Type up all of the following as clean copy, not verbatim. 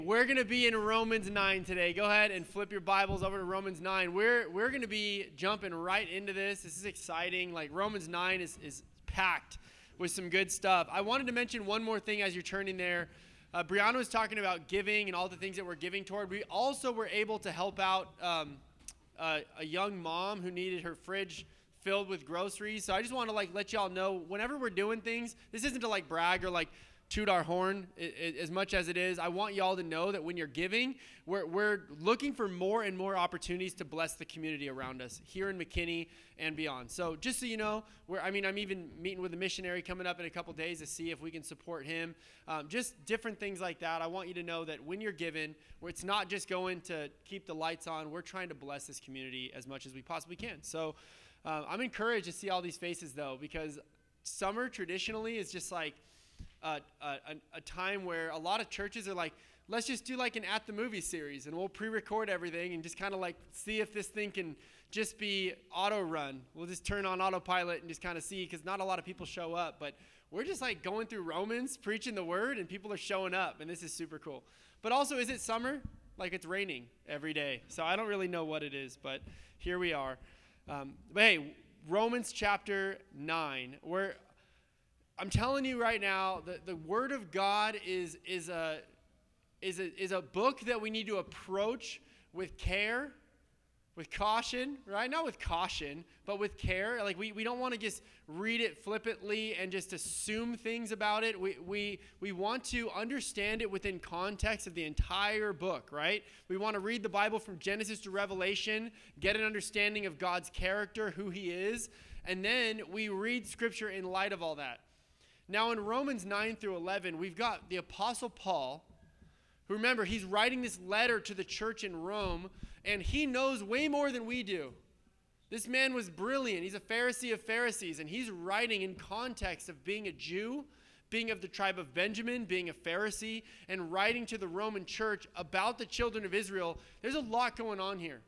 We're going to be in Romans 9 today. Go ahead and flip your Bibles over to Romans 9. We're going to be jumping right into this. This is exciting. Like Romans 9 is packed with some good stuff. I wanted to mention one more thing as you're turning there. Brianna was talking about giving and all the things that we're giving toward. We also were able to help out a young mom who needed her fridge filled with groceries. So I just want to let y'all know whenever we're doing things, this isn't to brag or toot our horn as much as it is. I want y'all to know that when you're giving, we're looking for more and more opportunities to bless the community around us here in McKinney and beyond. So just so you know, I'm even meeting with a missionary coming up in a couple days to see if we can support him. Just different things like that. I want you to know that when you're giving, it's not just going to keep the lights on. We're trying to bless this community as much as we possibly can. So I'm encouraged to see all these faces though, because summer traditionally is just a time where a lot of churches are let's just do an at the movie series and we'll pre-record everything and just kind of see if this thing can just be auto run. We'll just turn on autopilot and just kind of see, because not a lot of people show up, but we're just going through Romans, preaching the word, and people are showing up, and this is super cool. But also, is it summer? It's raining every day, so I don't really know what it is, but here we are. But hey, Romans chapter 9, where I'm telling you right now that the Word of God is a book that we need to approach with care, with caution, right? Not with caution, but with care. We don't want to just read it flippantly and just assume things about it. We want to understand it within context of the entire book, right? We want to read the Bible from Genesis to Revelation, get an understanding of God's character, who He is, and then we read Scripture in light of all that. Now in Romans 9 through 11, we've got the Apostle Paul, who, remember, he's writing this letter to the church in Rome, and he knows way more than we do. This man was brilliant. He's a Pharisee of Pharisees, and he's writing in context of being a Jew, being of the tribe of Benjamin, being a Pharisee, and writing to the Roman church about the children of Israel. There's a lot going on here.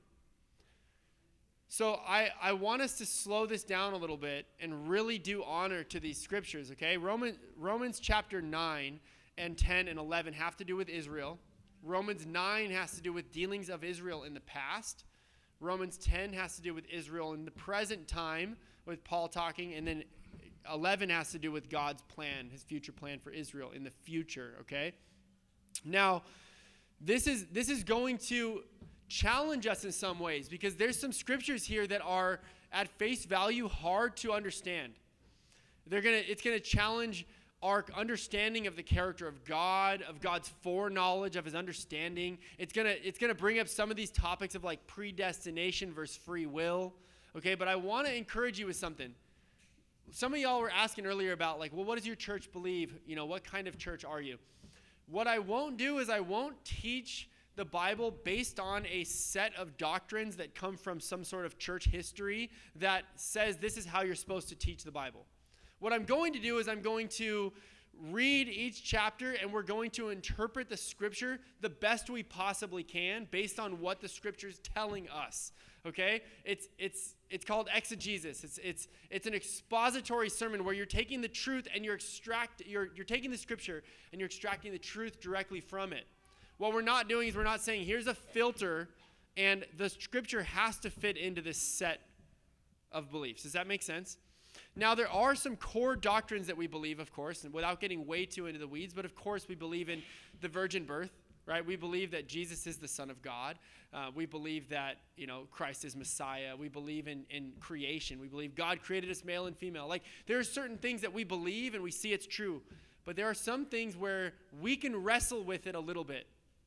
So I want us to slow this down a little bit and really do honor to these scriptures, okay? Romans chapter 9 and 10 and 11 have to do with Israel. Romans 9 has to do with dealings of Israel in the past. Romans 10 has to do with Israel in the present time, with Paul talking. And then 11 has to do with God's plan, his future plan for Israel in the future, okay? Now, this is going to challenge us in some ways, because there's some scriptures here that are at face value hard to understand. It's gonna challenge our understanding of the character of God, of God's foreknowledge, of His understanding. It's gonna bring up some of these topics of predestination versus free will. Okay, but I want to encourage you with something. Some of y'all were asking earlier about well, what does your church believe? What kind of church are you? What I won't do is I won't teach the Bible based on a set of doctrines that come from some sort of church history that says this is how you're supposed to teach the Bible. What I'm going to do is I'm going to read each chapter, and we're going to interpret the scripture the best we possibly can based on what the scripture's telling us. Okay? It's called exegesis. It's an expository sermon where you're taking the truth and you're taking the scripture and you're extracting the truth directly from it. What we're not doing is we're not saying here's a filter and the scripture has to fit into this set of beliefs. Does that make sense? Now, there are some core doctrines that we believe, of course, and without getting way too into the weeds, but of course we believe in the virgin birth, right? We believe that Jesus is the Son of God. We believe that, Christ is Messiah. We believe in creation. We believe God created us male and female. There are certain things that we believe and we see it's true, but there are some things where we can wrestle with it a little bit.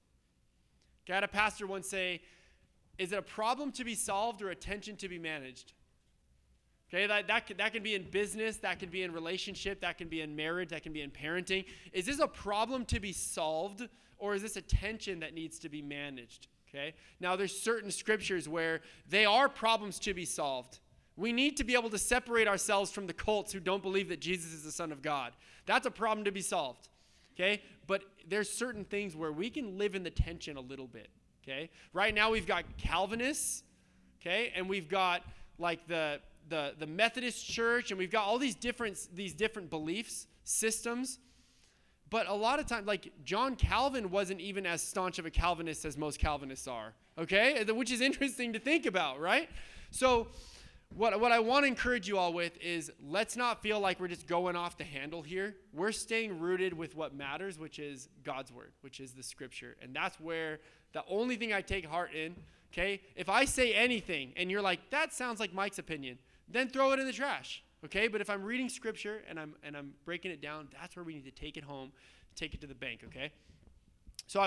I had a pastor once say, is it a problem to be solved or a tension to be managed? Okay, that can be in business, that can be in relationship, that can be in marriage, that can be in parenting. Is this a problem to be solved, or is this a tension that needs to be managed? Okay, now there's certain scriptures where they are problems to be solved. We need to be able to separate ourselves from the cults who don't believe that Jesus is the Son of God. That's a problem to be solved. Okay, but there's certain things where we can live in the tension a little bit. Okay, right now we've got Calvinists, okay, and we've got the Methodist Church, and we've got all these different beliefs systems But a lot of times, like John Calvin wasn't even as staunch of a Calvinist as most Calvinists are, okay? Which is interesting to think about, right? So what I want to encourage you all with is let's not feel like we're just going off the handle here. We're staying rooted with what matters, which is God's word, which is the scripture. And that's where the only thing I take heart in, okay? If I say anything and you're like, that sounds like Mike's opinion, then throw it in the trash. Okay, but if I'm reading scripture and I'm breaking it down, that's where we need to take it home, take it to the bank, okay? So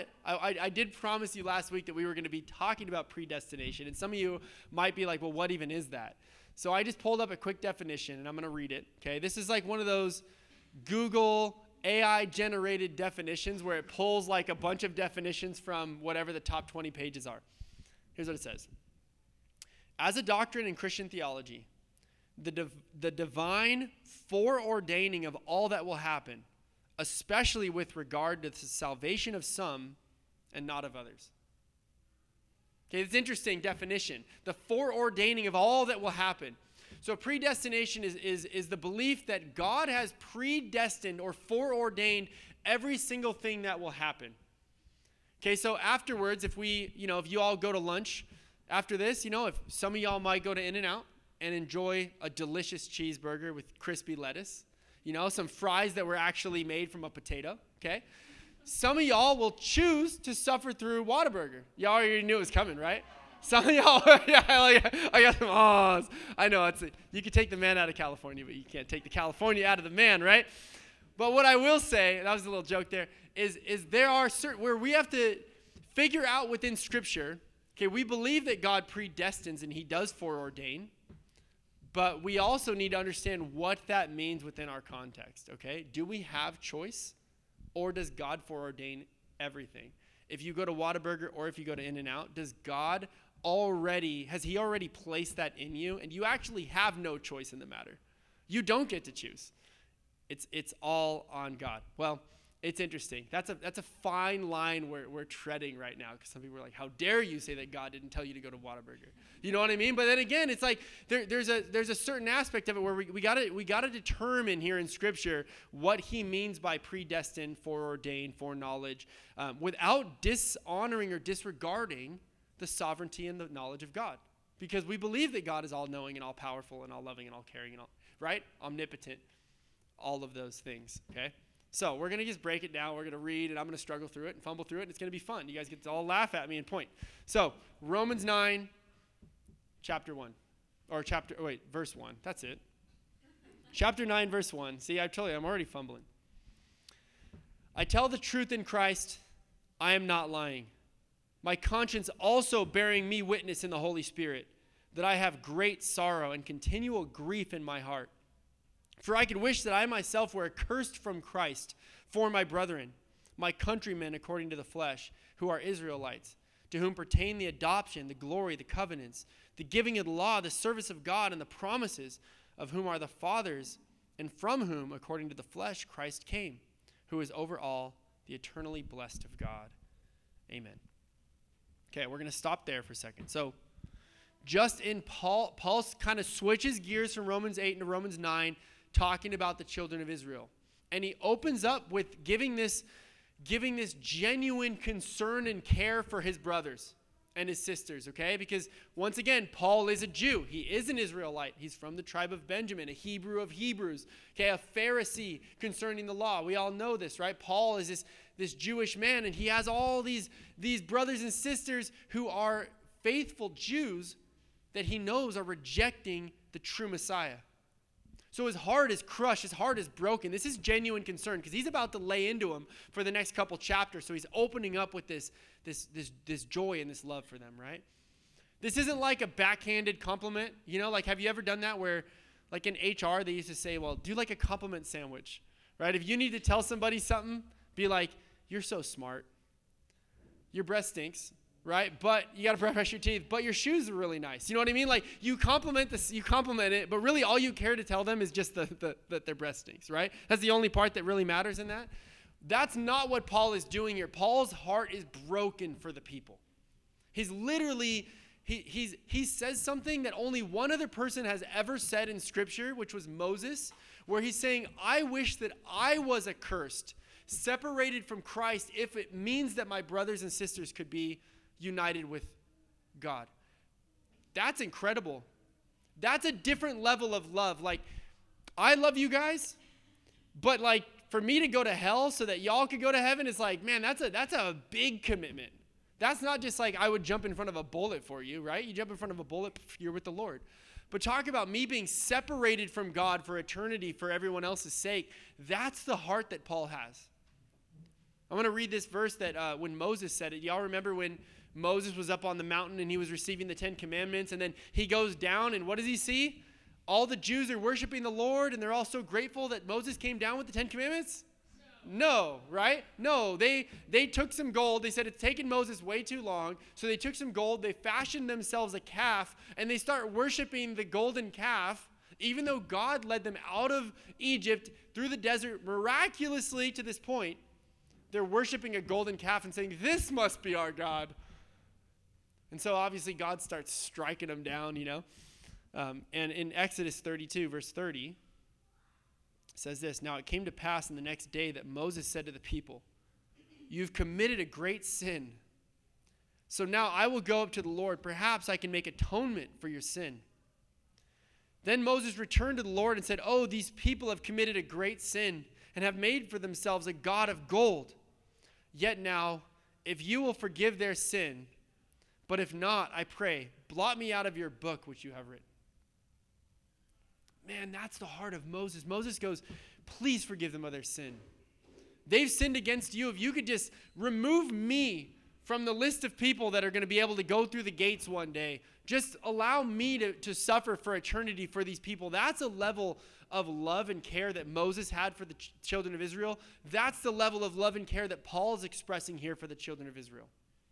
I did promise you last week that we were going to be talking about predestination, and some of you might be like, well, what even is that? So I just pulled up a quick definition, and I'm going to read it, okay? This is like one of those Google AI-generated definitions where it pulls like a bunch of definitions from whatever the top 20 pages are. Here's what it says. As a doctrine in Christian theology, the divine foreordaining of all that will happen, especially with regard to the salvation of some and not of others. Okay, it's an interesting definition. The foreordaining of all that will happen. So predestination is the belief that God has predestined or foreordained every single thing that will happen. Okay, so afterwards, if you all go to lunch after this, if some of y'all might go to In-N-Out and enjoy a delicious cheeseburger with crispy lettuce, some fries that were actually made from a potato, okay? Some of y'all will choose to suffer through Whataburger. Y'all already knew it was coming, right? Some of y'all, I got some ahs. I know, you can take the man out of California, but you can't take the California out of the man, right? But what I will say, that was a little joke there, is there are certain, where we have to figure out within Scripture, okay, we believe that God predestines and he does foreordain, but we also need to understand what that means within our context, okay? Do we have choice, or does God foreordain everything? If you go to Whataburger or if you go to In-N-Out, has he already placed that in you, and you actually have no choice in the matter? You don't get to choose. It's all on God. Well, it's interesting. That's a fine line we're treading right now, because some people are like, how dare you say that God didn't tell you to go to Whataburger? You know what I mean? But then again, it's like there's a certain aspect of it where we gotta determine here in Scripture what he means by predestined, foreordained, foreknowledge, without dishonoring or disregarding the sovereignty and the knowledge of God. Because we believe that God is all-knowing and all-powerful and all-loving and all-caring and all, right? Omnipotent, all of those things, okay? So we're going to just break it down. We're going to read, and I'm going to struggle through it and fumble through it, and it's going to be fun. You guys get to all laugh at me and point. So Romans 9, verse 1. That's it. Chapter 9, verse 1. See, I told you, I'm already fumbling. I tell the truth in Christ, I am not lying. My conscience also bearing me witness in the Holy Spirit, that I have great sorrow and continual grief in my heart. For I could wish that I myself were accursed from Christ for my brethren, my countrymen according to the flesh, who are Israelites, to whom pertain the adoption, the glory, the covenants, the giving of the law, the service of God, and the promises, of whom are the fathers, and from whom, according to the flesh, Christ came, who is over all, the eternally blessed of God. Amen. Okay, we're going to stop there for a second. So, just in Paul kind of switches gears from Romans 8 into Romans 9, talking about the children of Israel. And he opens up with giving this genuine concern and care for his brothers and his sisters, okay? Because once again, Paul is a Jew. He is an Israelite. He's from the tribe of Benjamin, a Hebrew of Hebrews, okay? A Pharisee concerning the law. We all know this, right? Paul is this Jewish man, and he has all these brothers and sisters who are faithful Jews that he knows are rejecting the true Messiah. So his heart is crushed. His heart is broken. This is genuine concern because he's about to lay into them for the next couple chapters. So he's opening up with this joy and this love for them, right? This isn't like a backhanded compliment. Like, have you ever done that where, like in HR, they used to say, well, do like a compliment sandwich, right? If you need to tell somebody something, be like, you're so smart. Your breath stinks. Right? But you got to brush your teeth. But your shoes are really nice. You know what I mean? Like, you compliment it, but really all you care to tell them is just that their breath stinks, right? That's the only part that really matters in that. That's not what Paul is doing here. Paul's heart is broken for the people. He's literally, he says something that only one other person has ever said in Scripture, which was Moses, where he's saying, I wish that I was accursed separated from Christ if it means that my brothers and sisters could be united with God. That's incredible. That's a different level of love. Like, I love you guys, but like for me to go to hell so that y'all could go to heaven is like, man, that's a big commitment. That's not just like I would jump in front of a bullet for you, right? You jump in front of a bullet, you're with the Lord. But talk about me being separated from God for eternity for everyone else's sake. That's the heart that Paul has. I'm going to read this verse that when Moses said it. Y'all remember when Moses was up on the mountain and he was receiving the 10 Commandments, and then he goes down and what does he see? All the Jews are worshiping the Lord and they're all so grateful that Moses came down with the 10 Commandments? No, right? No, they took some gold. They said it's taken Moses way too long. So they took some gold. They fashioned themselves a calf and they start worshiping the golden calf, even though God led them out of Egypt through the desert miraculously to this point. They're worshiping a golden calf and saying, this must be our God. And so obviously God starts striking them down, and in Exodus 32, verse 30, it says this, now it came to pass in the next day that Moses said to the people, you've committed a great sin. So now I will go up to the Lord. Perhaps I can make atonement for your sin. Then Moses returned to the Lord and said, oh, these people have committed a great sin and have made for themselves a god of gold. Yet now, if you will forgive their sin, but if not, I pray, blot me out of your book which you have written. Man, that's the heart of Moses. Moses goes, please forgive them of their sin. They've sinned against you. If you could just remove me from the list of people that are going to be able to go through the gates one day, just allow me to suffer for eternity for these people. That's a level of love and care that Moses had for the children of Israel. That's the level of love and care that Paul is expressing here for the children of Israel.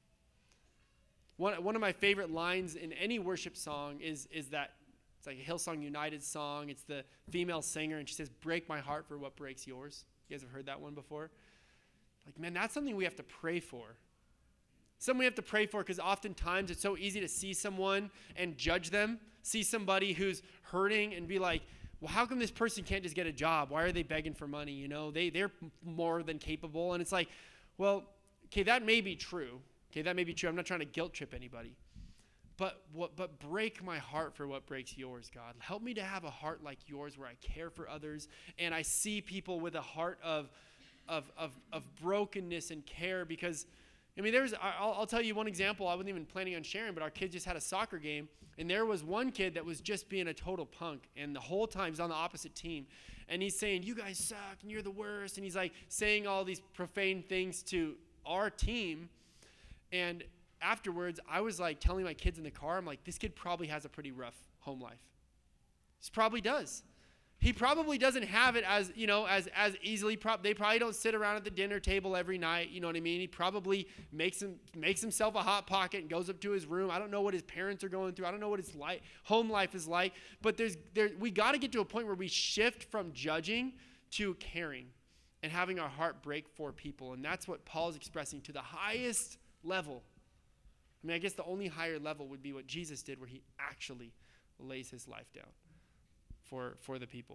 One of my favorite lines in any worship song is that it's like a Hillsong United song. It's the female singer, and she says, break my heart for what breaks yours. You guys have heard that one before? Like, man, that's something we have to pray for. Something we have to pray for because oftentimes it's so easy to see someone and judge them, see somebody who's hurting and be like, well, how come this person can't just get a job? Why are they begging for money? They're more than capable. And it's like, well, okay, that may be true. Okay, that may be true. I'm not trying to guilt trip anybody. But break my heart for what breaks yours, God. Help me to have a heart like yours where I care for others and I see people with a heart of brokenness and care. Because, I'll tell you one example I wasn't even planning on sharing, but our kids just had a soccer game, and there was one kid that was just being a total punk, and the whole time he's on the opposite team, and he's saying, you guys suck, and you're the worst, and he's like saying all these profane things to our team, and afterwards, I was like telling my kids in the car, I'm like, this kid probably has a pretty rough home life. He probably does. He probably doesn't have it as easily. They probably don't sit around at the dinner table every night. You know what I mean? He probably makes himself a Hot Pocket and goes up to his room. I don't know what his parents are going through. I don't know what his home life is like. But we got to get to a point where we shift from judging to caring and having our heart break for people. And that's what Paul's expressing to the highest level. I guess the only higher level would be what Jesus did, where he actually lays his life down for the people.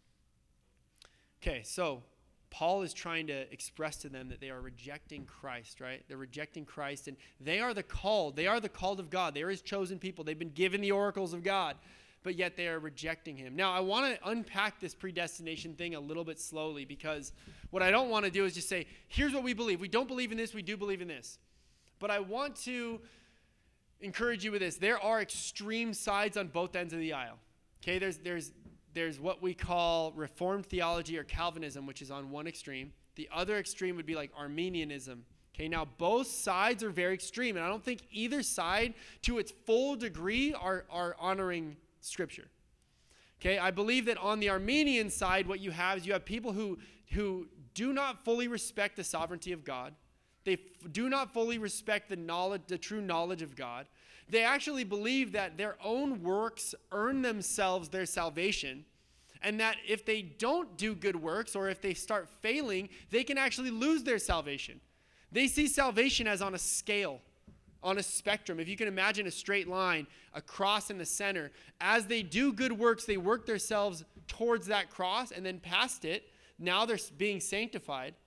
Okay, so Paul is trying to express to them that they are rejecting Christ, right? They're rejecting Christ, and they are the called. They are the called of God. They are his chosen people. They've been given the oracles of God, but yet they are rejecting him. Now, I want to unpack this predestination thing a little bit slowly, because what I don't want to do is just say, here's what we believe. We don't believe in this. We do believe in this. But I want to encourage you with this. There are extreme sides on both ends of the aisle. Okay, there's what we call Reformed theology or Calvinism, which is on one extreme. The other extreme would be like Arminianism. Okay, now both sides are very extreme, and I don't think either side to its full degree are honoring Scripture. Okay, I believe that on the Arminian side, what you have is you have people who do not fully respect the sovereignty of God. They do not fully respect the true knowledge of God. They actually believe that their own works earn themselves their salvation, and that if they don't do good works or if they start failing, they can actually lose their salvation. They see salvation as on a scale, on a spectrum. If you can imagine a straight line, a cross in the center, as they do good works, they work themselves towards that cross and then past it. Now they're being sanctified.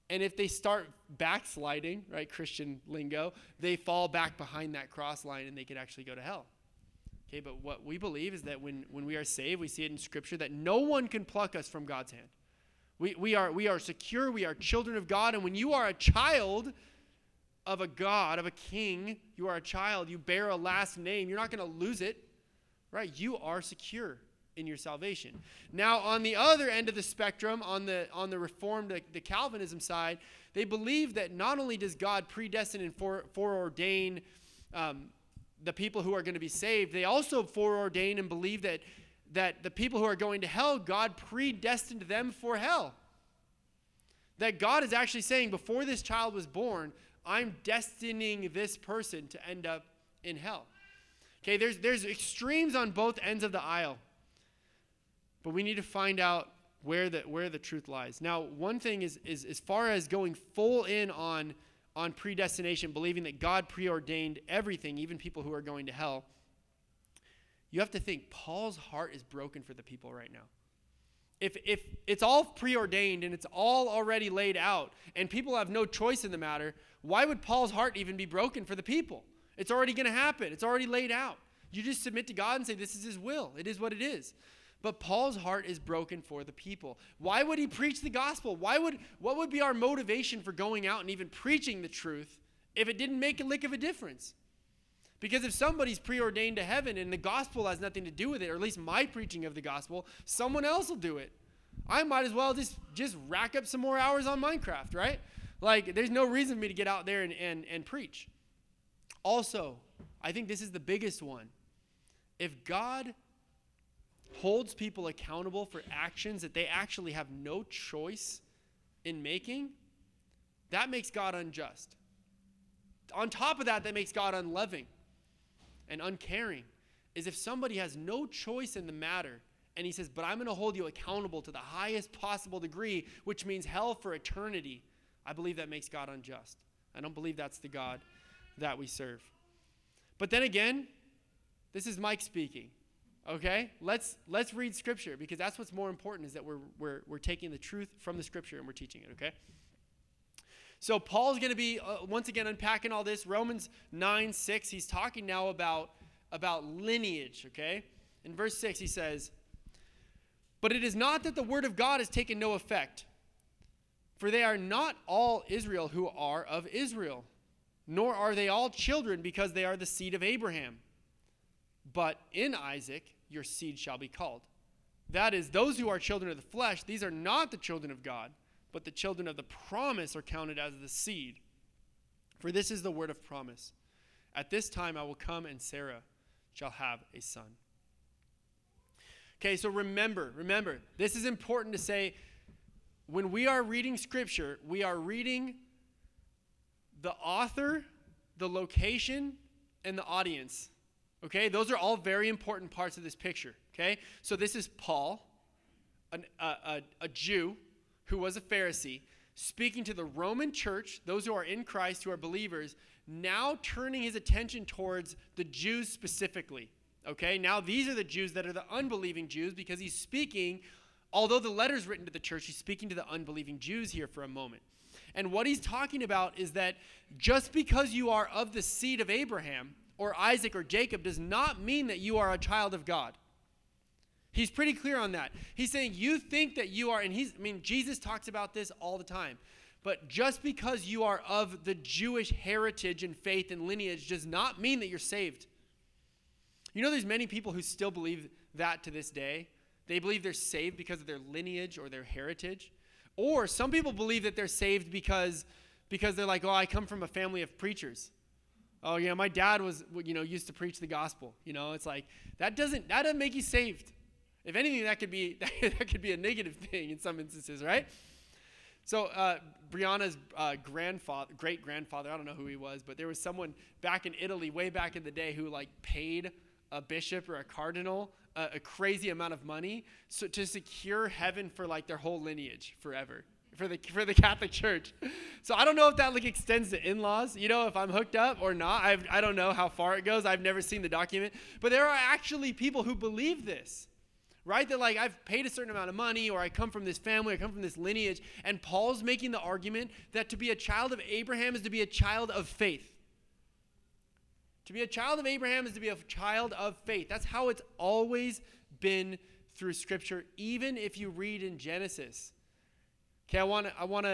And if they start backsliding, right, Christian lingo, they fall back behind that cross line and they could actually go to hell. Okay, but what we believe is that when we are saved, we see it in Scripture that no one can pluck us from God's hand. We are secure, we are children of God, and when you are a child of a God, of a king, you are a child, you bear a last name, you're not going to lose it, right? You are secure in your salvation. Now, on the other end of the spectrum, on the Reformed, the Calvinism side, they believe that not only does God predestine and foreordain the people who are going to be saved, they also foreordain and believe that the people who are going to hell, God predestined them for hell. That God is actually saying, before this child was born, I'm destining this person to end up in hell. Okay, there's extremes on both ends of the aisle. But we need to find out where the truth lies. Now, one thing is as far as going full in on predestination, believing that God preordained everything, even people who are going to hell, you have to think Paul's heart is broken for the people right now. If it's all preordained and it's all already laid out and people have no choice in the matter, why would Paul's heart even be broken for the people? It's already going to happen. It's already laid out. You just submit to God and say, this is his will. It is what it is. But Paul's heart is broken for the people. Why would he preach the gospel? What would be our motivation for going out and even preaching the truth if it didn't make a lick of a difference? Because if somebody's preordained to heaven and the gospel has nothing to do with it, or at least my preaching of the gospel, someone else will do it. I might as well just rack up some more hours on Minecraft, right? Like, there's no reason for me to get out there and preach. Also, I think this is the biggest one. If God holds people accountable for actions that they actually have no choice in making, that makes God unjust. On top of that, that makes God unloving and uncaring. Is if somebody has no choice in the matter and he says, but I'm going to hold you accountable to the highest possible degree, which means hell for eternity, I believe that makes God unjust. I don't believe that's the God that we serve. But then again, this is Mike speaking. Okay, let's read Scripture, because that's what's more important, is that we're taking the truth from the Scripture and we're teaching it. Okay. So Paul's going to be once again unpacking all this. Romans 9:6. He's talking now about lineage. Okay. In verse 6, he says, "But it is not that the word of God has taken no effect, for they are not all Israel who are of Israel, nor are they all children because they are the seed of Abraham. But in Isaac your seed shall be called. That is, those who are children of the flesh, these are not the children of God, but the children of the promise are counted as the seed. For this is the word of promise. At this time I will come, and Sarah shall have a son." Okay, so remember, this is important to say. When we are reading Scripture, we are reading the author, the location, and the audience. Okay, those are all very important parts of this picture. Okay, so this is Paul, a Jew who was a Pharisee, speaking to the Roman church, those who are in Christ, who are believers, now turning his attention towards the Jews specifically. Okay, now these are the Jews that are the unbelieving Jews, because he's speaking, although the letter's written to the church, he's speaking to the unbelieving Jews here for a moment. And what he's talking about is that just because you are of the seed of Abraham, or Isaac or Jacob, does not mean that you are a child of God. He's pretty clear on that. He's saying you think that you are, and Jesus talks about this all the time. But just because you are of the Jewish heritage and faith and lineage does not mean that you're saved. You know, there's many people who still believe that to this day. They believe they're saved because of their lineage or their heritage. Or some people believe that they're saved because they're like, oh, I come from a family of preachers. Oh, yeah, my dad was, used to preach the gospel. It's like, that doesn't make you saved. If anything, that could be a negative thing in some instances, right? So Brianna's great-grandfather, I don't know who he was, but there was someone back in Italy, way back in the day, who paid a bishop or a cardinal a crazy amount of money to secure heaven for their whole lineage forever. For the Catholic Church. So I don't know if that extends to in-laws, if I'm hooked up or not. I don't know how far it goes. I've never seen the document. But there are actually people who believe this, right? That like I've paid a certain amount of money, or I come from this family, I come from this lineage. And Paul's making the argument that to be a child of Abraham is to be a child of faith. To be a child of Abraham is to be a child of faith. That's how it's always been through Scripture, even if you read in Genesis. Okay, I want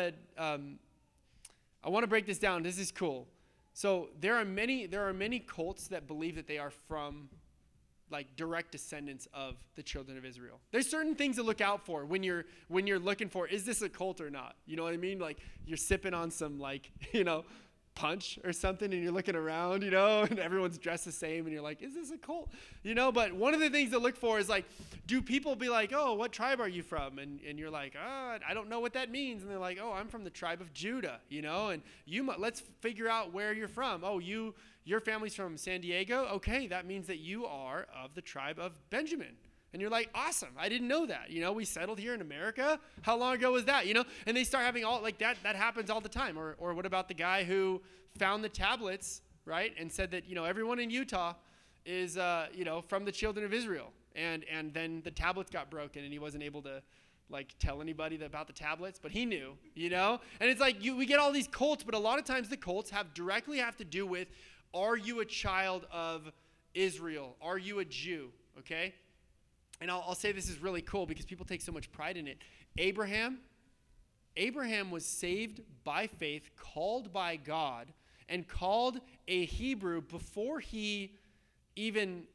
to break this down. This is cool. So there are many cults that believe that they are from like direct descendants of the children of Israel. There's certain things to look out for when you're looking for, is this a cult or not? You know what I mean? Like you're sipping on some like, punch or something and you're looking around, and everyone's dressed the same and you're like, is this a cult? But one of the things to look for is like, do people be like, oh, what tribe are you from? And you're like, I don't know what that means. And they're like, oh, I'm from the tribe of Judah, and let's figure out where you're from. Oh, your family's from San Diego? Okay, that means that you are of the tribe of Benjamin. And you're like, awesome, I didn't know that. We settled here in America. How long ago was that? And they start having all like that happens all the time. Or what about the guy who found the tablets, right? And said that, everyone in Utah is, from the children of Israel. And then the tablets got broken and he wasn't able to like tell anybody about the tablets, but he knew, And it's like we get all these cults, but a lot of times the cults directly have to do with, are you a child of Israel? Are you a Jew? Okay? And I'll say this is really cool because people take so much pride in it. Abraham was saved by faith, called by God, and called a Hebrew before he even,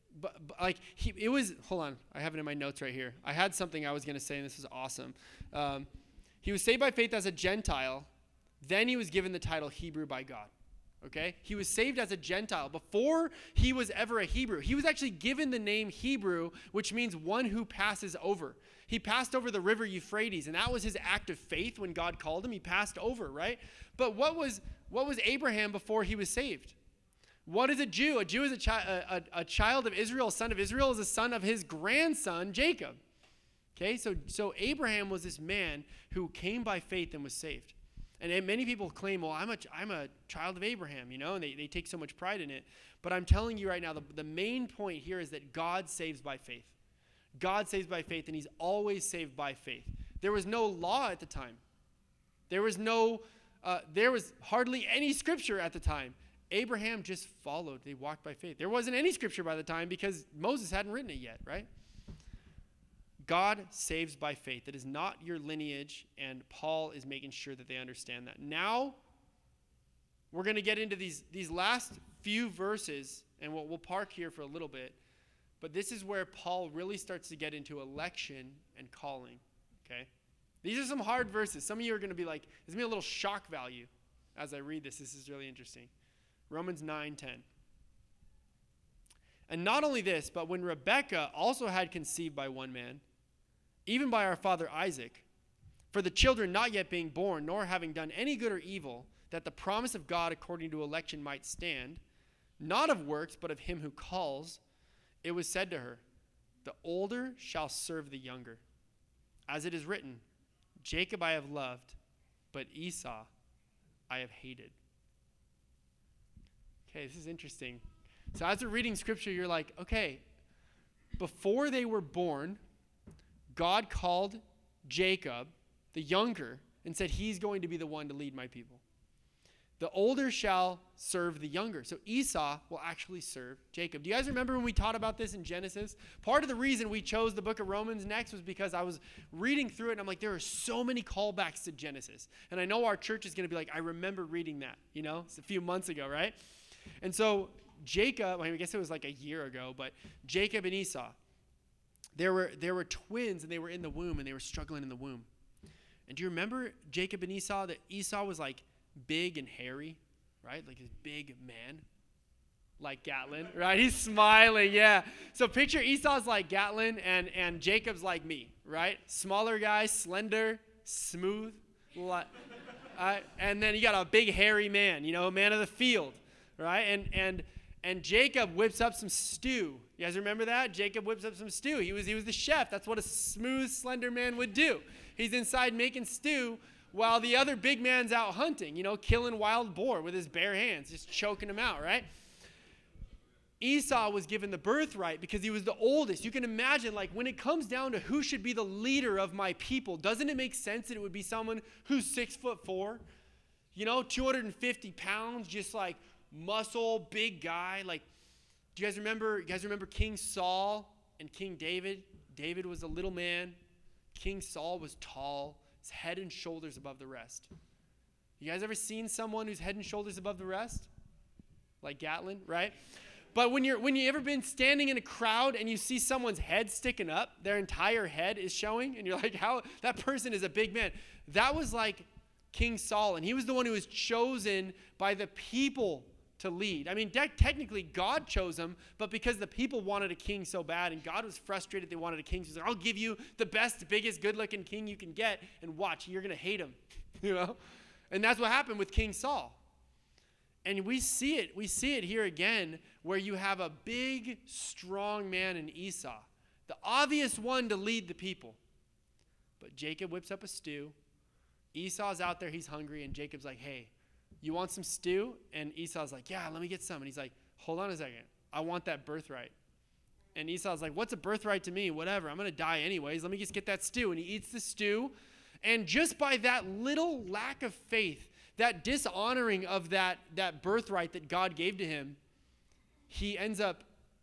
hold on, I have it in my notes right here. I had something I was going to say, and this is awesome. He was saved by faith as a Gentile, then he was given the title Hebrew by God. Okay? He was saved as a Gentile before he was ever a Hebrew. He was actually given the name Hebrew, which means one who passes over. He passed over the river Euphrates, and that was his act of faith when God called him. He passed over, right? But what was Abraham before he was saved? What is a Jew? A Jew is a child of Israel. A son of Israel is a son of his grandson, Jacob. Okay? So Abraham was this man who came by faith and was saved. And many people claim, well, I'm a child of Abraham, and they take so much pride in it. But I'm telling you right now, the main point here is that God saves by faith. God saves by faith, and he's always saved by faith. There was no law at the time. There was hardly any scripture at the time. Abraham just followed. They walked by faith. There wasn't any scripture by the time because Moses hadn't written it yet, right? God saves by faith. It is not your lineage, and Paul is making sure that they understand that. Now, we're going to get into these last few verses, and we'll park here for a little bit, but this is where Paul really starts to get into election and calling, okay? These are some hard verses. Some of you are going to be like, there's going to be a little shock value as I read this. This is really interesting. Romans 9:10. And not only this, but when Rebekah also had conceived by one man, even by our father Isaac, for the children not yet being born, nor having done any good or evil, that the promise of God according to election might stand, not of works, but of him who calls, it was said to her, the older shall serve the younger. As it is written, Jacob I have loved, but Esau I have hated. Okay, this is interesting. So as we're reading scripture, you're like, okay, before they were born, God called Jacob, the younger, and said he's going to be the one to lead my people. The older shall serve the younger. So Esau will actually serve Jacob. Do you guys remember when we taught about this in Genesis? Part of the reason we chose the book of Romans next was because I was reading through it, and I'm like, there are so many callbacks to Genesis. And I know our church is going to be like, I remember reading that. It's a few months ago, right? And so Jacob, I guess it was like a year ago, but Jacob and Esau, there were twins, and they were in the womb, and they were struggling in the womb. And do you remember Jacob and Esau? That Esau was like big and hairy, right? Like this big man, like Gatlin, right? He's smiling, yeah. So picture Esau's like Gatlin, and Jacob's like me, right? Smaller guy, slender, smooth, and then you got a big hairy man, a man of the field, right? And Jacob whips up some stew. You guys remember that? Jacob whips up some stew. He was the chef. That's what a smooth, slender man would do. He's inside making stew while the other big man's out hunting, killing wild boar with his bare hands, just choking him out, right? Esau was given the birthright because he was the oldest. You can imagine, like, when it comes down to who should be the leader of my people, doesn't it make sense that it would be someone who's 6'4", 250 pounds, just like muscle, big guy? Like, do you guys remember King Saul and King David? David was a little man. King Saul was tall, his head and shoulders above the rest. You guys ever seen someone who's head and shoulders above the rest? Like Gatlin, right? But when you ever been standing in a crowd and you see someone's head sticking up, their entire head is showing, and you're like, how that person is a big man. That was like King Saul, and he was the one who was chosen by the people to lead. I mean, technically God chose him, but because the people wanted a king so bad, and God was frustrated they wanted a king, so he's like, I'll give you the best, biggest, good-looking king you can get, and watch, you're going to hate him, And that's what happened with King Saul. And we see it here again, where you have a big, strong man in Esau, the obvious one to lead the people. But Jacob whips up a stew. Esau's out there, he's hungry, and Jacob's like, hey, you want some stew? And Esau's like, yeah, let me get some. And he's like, hold on a second, I want that birthright. And Esau's like, what's a birthright to me? Whatever, I'm going to die anyways. Let me just get that stew. And he eats the stew. And just by that little lack of faith, that dishonoring of that birthright that God gave to him, he ends up,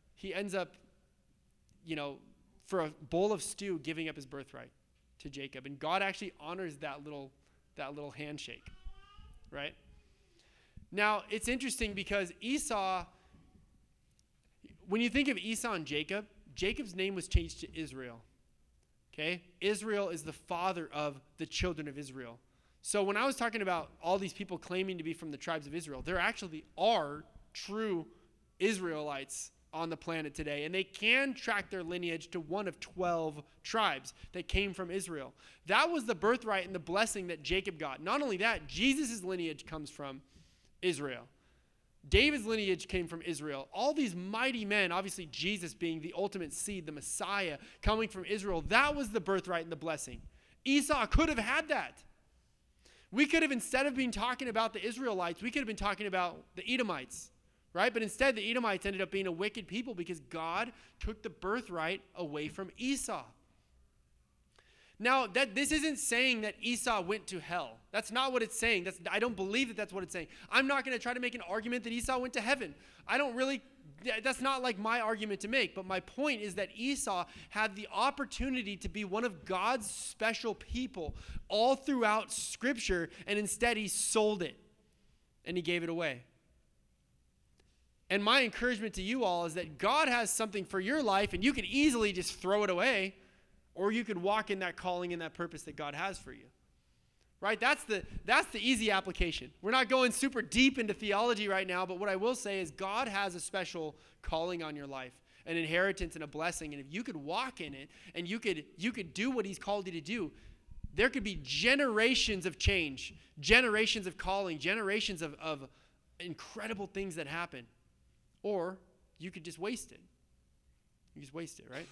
for a bowl of stew, giving up his birthright to Jacob. And God actually honors that little handshake, right? Now, it's interesting because Esau, when you think of Esau and Jacob, Jacob's name was changed to Israel. Okay? Israel is the father of the children of Israel. So when I was talking about all these people claiming to be from the tribes of Israel, there actually are true Israelites on the planet today, and they can track their lineage to one of 12 tribes that came from Israel. That was the birthright and the blessing that Jacob got. Not only that, Jesus' lineage comes from Israel. David's lineage came from Israel. All these mighty men, obviously Jesus being the ultimate seed, the Messiah, coming from Israel, that was the birthright and the blessing. Esau could have had that. We could have, instead of being talking about the Israelites, we could have been talking about the Edomites, right? But instead, the Edomites ended up being a wicked people because God took the birthright away from Esau. Now, this isn't saying that Esau went to hell. That's not what it's saying. I don't believe that that's what it's saying. I'm not going to try to make an argument that Esau went to heaven. That's not like my argument to make. But my point is that Esau had the opportunity to be one of God's special people all throughout Scripture, and instead he sold it and he gave it away. And my encouragement to you all is that God has something for your life, and you can easily just throw it away, or you could walk in that calling and that purpose that God has for you. Right? That's the easy application. We're not going super deep into theology right now, but what I will say is God has a special calling on your life, an inheritance and a blessing. And if you could walk in it and you could do what he's called you to do, there could be generations of change, generations of calling, generations of incredible things that happen. Or you could just waste it. You just waste it, right?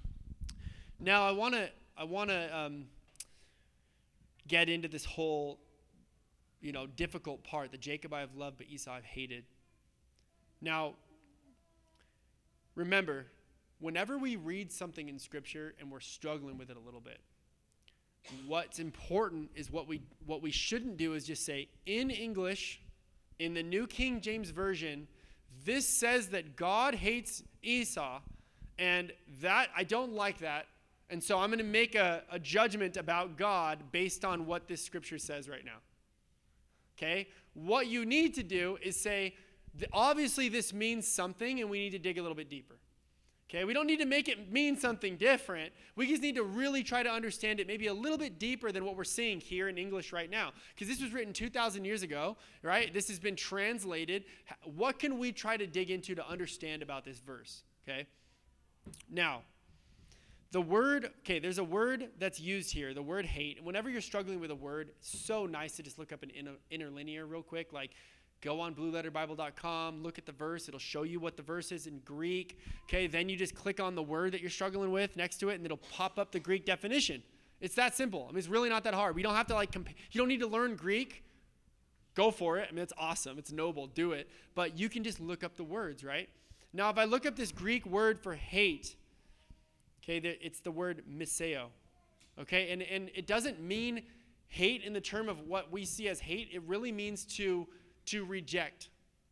Now I want to get into this whole, difficult part. The Jacob I have loved, but Esau I've hated. Now, remember, whenever we read something in Scripture and we're struggling with it a little bit, what's important is what we shouldn't do is just say, in English, in the New King James Version, this says that God hates Esau, and that I don't like that. And so I'm going to make a judgment about God based on what this scripture says right now. Okay? What you need to do is say, obviously this means something, and we need to dig a little bit deeper. Okay? We don't need to make it mean something different. We just need to really try to understand it maybe a little bit deeper than what we're seeing here in English right now. Because this was written 2,000 years ago, right? This has been translated. What can we try to dig into to understand about this verse? Okay? Now, there's a word that's used here, the word hate. Whenever you're struggling with a word, it's so nice to just look up an interlinear real quick, like go on blueletterbible.com, look at the verse. It'll show you what the verse is in Greek. Okay, then you just click on the word that you're struggling with next to it, and it'll pop up the Greek definition. It's that simple. I mean, it's really not that hard. We don't have to you don't need to learn Greek. Go for it. I mean, it's awesome. It's noble. Do it. But you can just look up the words, right? Now, if I look up this Greek word for hate, okay, it's the word miseo. Okay, and it doesn't mean hate in the term of what we see as hate. It really means to reject,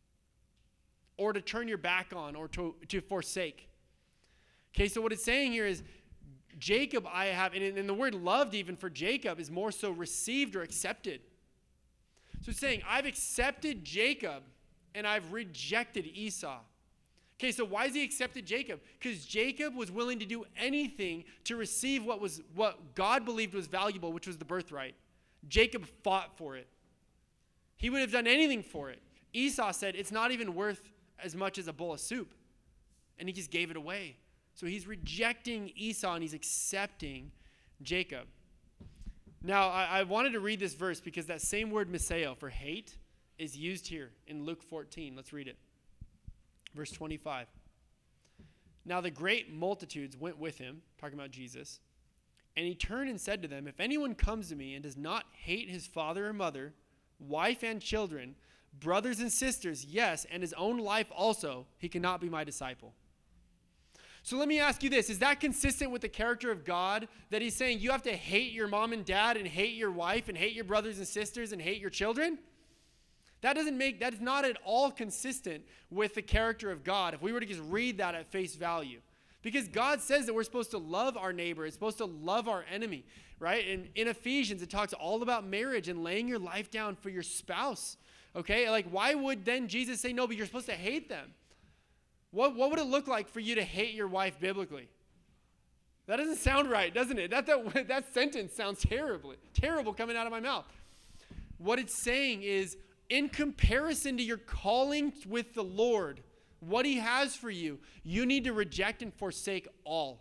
or to turn your back on, or to forsake. Okay, so what it's saying here is Jacob I have, and the word loved even for Jacob is more so received or accepted. So it's saying I've accepted Jacob and I've rejected Esau. Okay, so why has he accepted Jacob? Because Jacob was willing to do anything to receive what God believed was valuable, which was the birthright. Jacob fought for it. He would have done anything for it. Esau said it's not even worth as much as a bowl of soup. And he just gave it away. So he's rejecting Esau and he's accepting Jacob. Now, I wanted to read this verse because that same word miseo for hate is used here in Luke 14. Let's read it. Verse 25. Now the great multitudes went with him, talking about Jesus, and he turned and said to them, if anyone comes to me and does not hate his father or mother, wife and children, brothers and sisters, yes, and his own life also, he cannot be my disciple. So let me ask you this. Is that consistent with the character of God, that he's saying you have to hate your mom and dad and hate your wife and hate your brothers and sisters and hate your children? That is not at all consistent with the character of God if we were to just read that at face value. Because God says that we're supposed to love our neighbor. It's supposed to love our enemy, right? And in Ephesians, it talks all about marriage and laying your life down for your spouse, okay? Like, why would then Jesus say, no, but you're supposed to hate them? What would it look like for you to hate your wife biblically? That doesn't sound right, doesn't it? That sentence sounds terrible coming out of my mouth. What it's saying is, in comparison to your calling with the Lord, what he has for you, you need to reject and forsake all.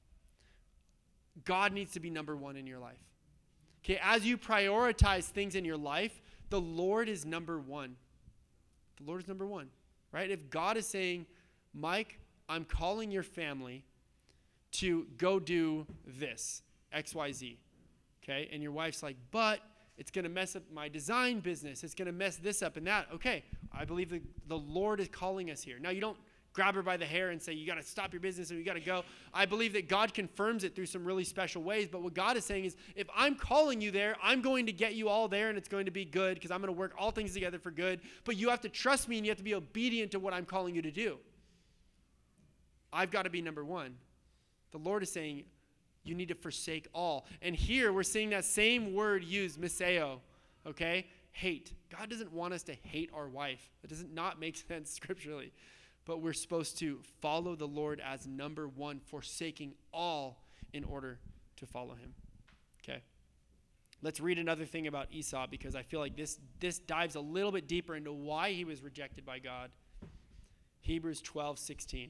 God needs to be number one in your life. Okay, as you prioritize things in your life, the Lord is number one. The Lord is number one, right? If God is saying, Mike, I'm calling your family to go do this, XYZ, okay? And your wife's like, but it's going to mess up my design business. It's going to mess this up and that. Okay, I believe the Lord is calling us here. Now, you don't grab her by the hair and say, you got to stop your business and you got to go. I believe that God confirms it through some really special ways. But what God is saying is, if I'm calling you there, I'm going to get you all there and it's going to be good because I'm going to work all things together for good. But you have to trust me and you have to be obedient to what I'm calling you to do. I've got to be number one. The Lord is saying, you need to forsake all. And here we're seeing that same word used, miseo, okay? Hate. God doesn't want us to hate our wife. That does not make sense scripturally. But we're supposed to follow the Lord as number one, forsaking all in order to follow him. Okay? Let's read another thing about Esau because I feel like this dives a little bit deeper into why he was rejected by God. Hebrews 12:16.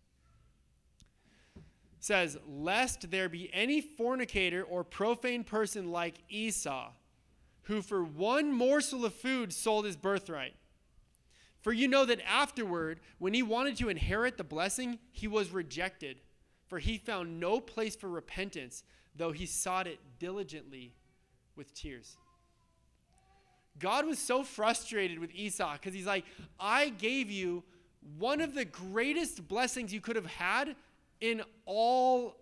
Says, lest there be any fornicator or profane person like Esau, who for one morsel of food sold his birthright. For you know that afterward, when he wanted to inherit the blessing, he was rejected, for he found no place for repentance, though he sought it diligently with tears. God was so frustrated with Esau because he's like, I gave you one of the greatest blessings you could have had in all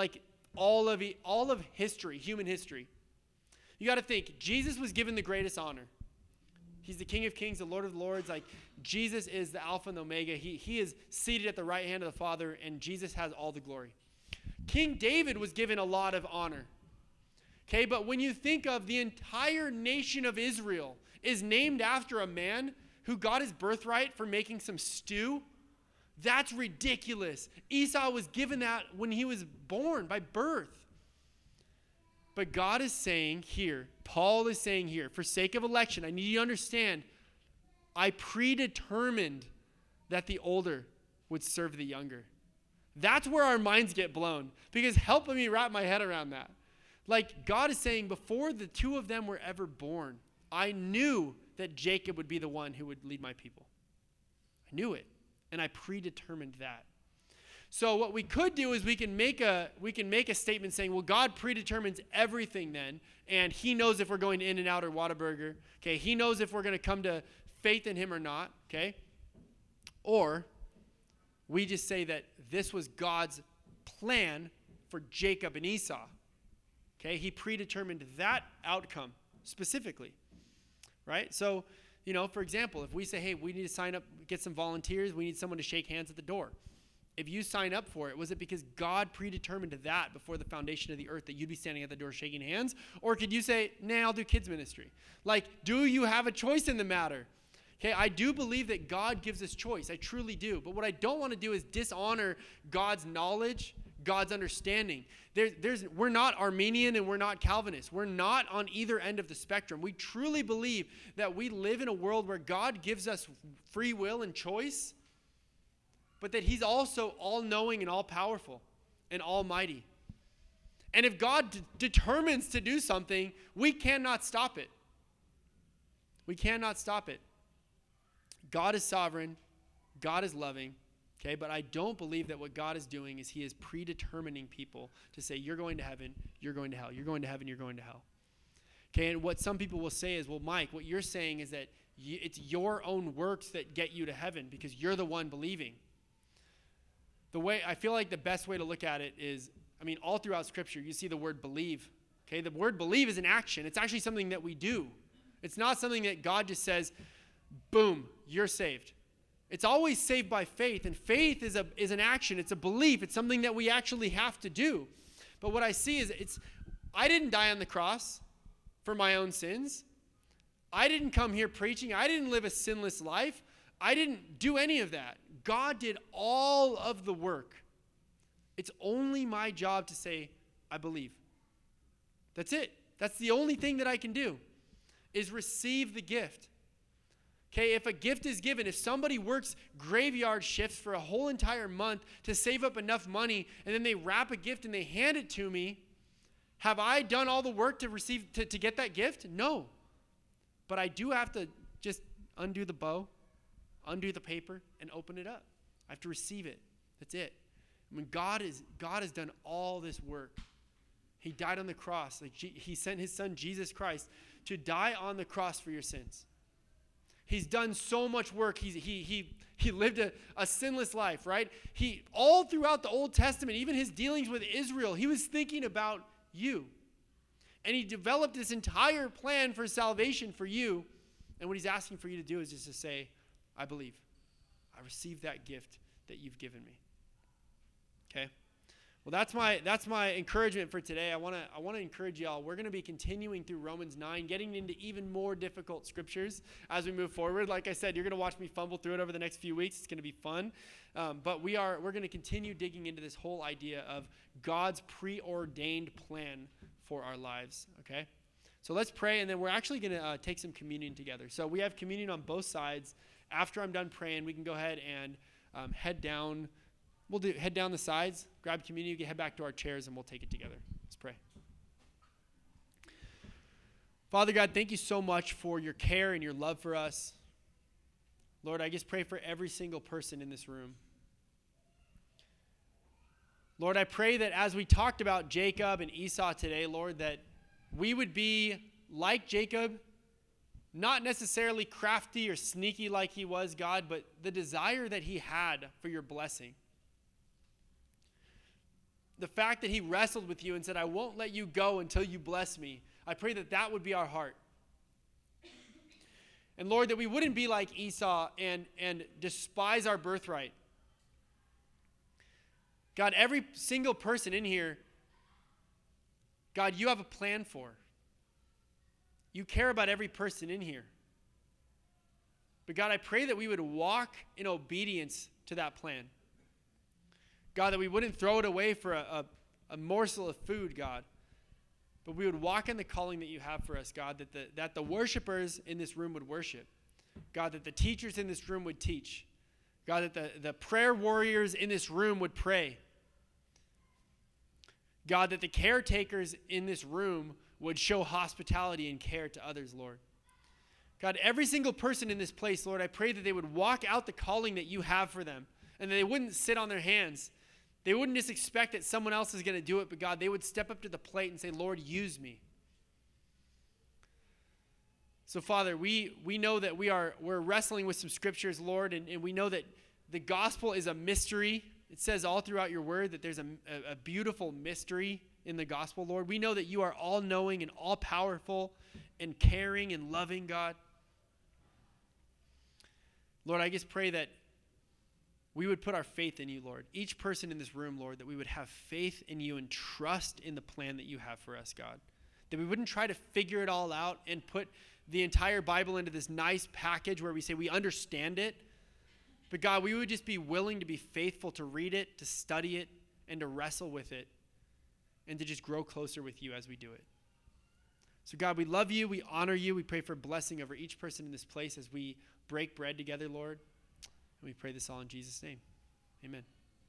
of history, human history. You got to think, Jesus was given the greatest honor. He's the King of Kings, the Lord of Lords. Like, Jesus is the Alpha and the Omega. He is seated at the right hand of the Father, and Jesus has all the glory. King David was given a lot of honor. Okay, but when you think of the entire nation of Israel is named after a man who got his birthright for making some stew, that's ridiculous. Esau was given that when he was born, by birth. But God is saying here, Paul is saying here, for sake of election, I need you to understand, I predetermined that the older would serve the younger. That's where our minds get blown. Because help me wrap my head around that. Like, God is saying, before the two of them were ever born, I knew that Jacob would be the one who would lead my people. I knew it. And I predetermined that. So what we could do is we can make a statement saying, well, God predetermines everything then, and he knows if we're going to In-N-Out or Whataburger. Okay, he knows if we're going to come to faith in him or not. Okay, or We just say that this was God's plan for Jacob and Esau. Okay, he predetermined that outcome specifically, right? So, for example, if we say, hey, we need to sign up, get some volunteers, we need someone to shake hands at the door. If you sign up for it, was it because God predetermined that before the foundation of the earth that you'd be standing at the door shaking hands? Or could you say, nah, I'll do kids ministry? Like, do you have a choice in the matter? Okay, I do believe that God gives us choice. I truly do. But what I don't want to do is dishonor God's knowledge, God's understanding. We're not Arminian and we're not Calvinist. We're not on either end of the spectrum. We truly believe that we live in a world where God gives us free will and choice, but that he's also all-knowing and all-powerful and almighty. And if God determines to do something, we cannot stop it. We cannot stop it. God is sovereign. God is loving. Okay, but I don't believe that what God is doing is he is predetermining people to say, you're going to heaven, you're going to hell. You're going to heaven, you're going to hell. Okay, and what some people will say is, well, Mike, what you're saying is that it's your own works that get you to heaven because you're the one believing. I feel like the best way to look at it is, all throughout Scripture, you see the word believe. Okay, the word believe is an action. It's actually something that we do. It's not something that God just says, boom, you're saved. It's always saved by faith, and faith is an action. It's a belief. It's something that we actually have to do. But what I see is I didn't die on the cross for my own sins. I didn't come here preaching. I didn't live a sinless life. I didn't do any of that. God did all of the work. It's only my job to say, I believe. That's it. That's the only thing that I can do, is receive the gift. Okay, if a gift is given, if somebody works graveyard shifts for a whole entire month to save up enough money, and then they wrap a gift and they hand it to me, have I done all the work to get that gift? No. But I do have to just undo the bow, undo the paper, and open it up. I have to receive it. That's it. God has done all this work. He died on the cross. He sent his son, Jesus Christ, to die on the cross for your sins. He's done so much work. He lived a sinless life, right? He all throughout the Old Testament, even his dealings with Israel, he was thinking about you. And he developed this entire plan for salvation for you. And what he's asking for you to do is just to say, I believe. I received that gift that you've given me. Okay? Well, that's my encouragement for today. I want to encourage y'all. We're going to be continuing through Romans 9, getting into even more difficult scriptures as we move forward. Like I said, you're going to watch me fumble through it over the next few weeks. It's going to be fun. But we're going to continue digging into this whole idea of God's preordained plan for our lives. Okay? So let's pray, and then we're actually going to take some communion together. So we have communion on both sides. After I'm done praying, we can go ahead and head down. We'll head down the sides, grab communion, head back to our chairs, and we'll take it together. Let's pray. Father God, thank you so much for your care and your love for us. Lord, I just pray for every single person in this room. Lord, I pray that as we talked about Jacob and Esau today, Lord, that we would be like Jacob, not necessarily crafty or sneaky like he was, God, but the desire that he had for your blessing. The fact that he wrestled with you and said, I won't let you go until you bless me. I pray that that would be our heart. And Lord, that we wouldn't be like Esau and despise our birthright. God, every single person in here, God, you have a plan for. You care about every person in here. But God, I pray that we would walk in obedience to that plan. God, that we wouldn't throw it away for a morsel of food, God. But we would walk in the calling that you have for us, God, that the worshipers in this room would worship. God, that the teachers in this room would teach. God, that the prayer warriors in this room would pray. God, that the caretakers in this room would show hospitality and care to others, Lord. God, every single person in this place, Lord, I pray that they would walk out the calling that you have for them, and that they wouldn't sit on their hands. They wouldn't just expect that someone else is going to do it, but God, they would step up to the plate and say, Lord, use me. So, Father, we know that we're wrestling with some scriptures, Lord, and we know that the gospel is a mystery. It says all throughout your word that there's a beautiful mystery in the gospel, Lord. We know that you are all-knowing and all-powerful and caring and loving, God. Lord, I just pray that we would put our faith in you, Lord. Each person in this room, Lord, that we would have faith in you and trust in the plan that you have for us, God. That we wouldn't try to figure it all out and put the entire Bible into this nice package where we say we understand it. But God, we would just be willing to be faithful to read it, to study it, and to wrestle with it, and to just grow closer with you as we do it. So God, we love you. We honor you. We pray for blessing over each person in this place as we break bread together, Lord. And we pray this all in Jesus' name. Amen.